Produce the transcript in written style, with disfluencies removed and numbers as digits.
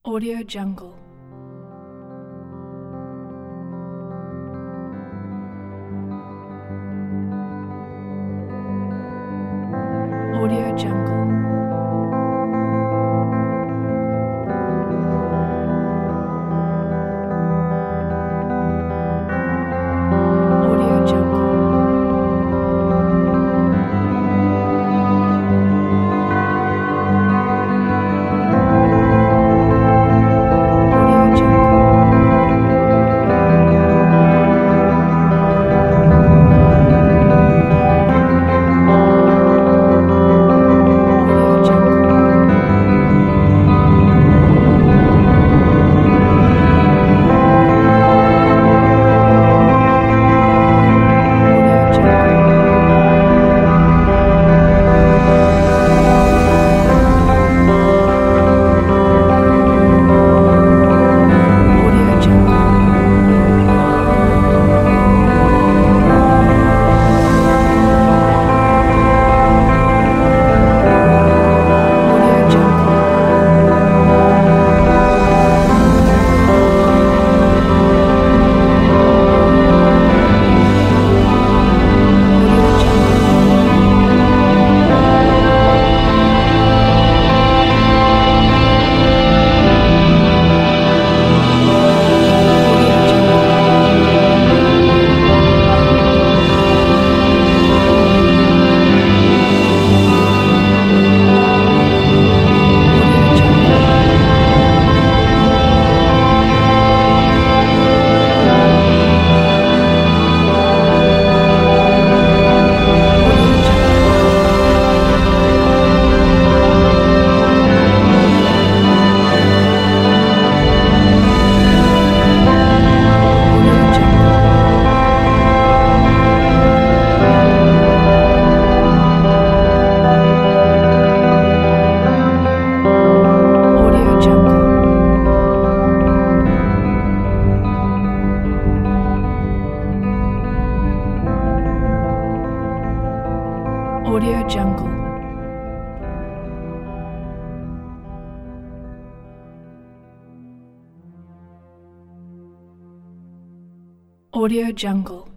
Audio Jungle. Audio Jungle. Audio Jungle. Audio Jungle. Audio Jungle. Audio Jungle. Audio Jungle. Audio Jungle. Audio Jungle. Audio Jungle. Audio Jungle. Audio Jungle. Audio Jungle. Audio Jungle. Audio Jungle. Audio Jungle.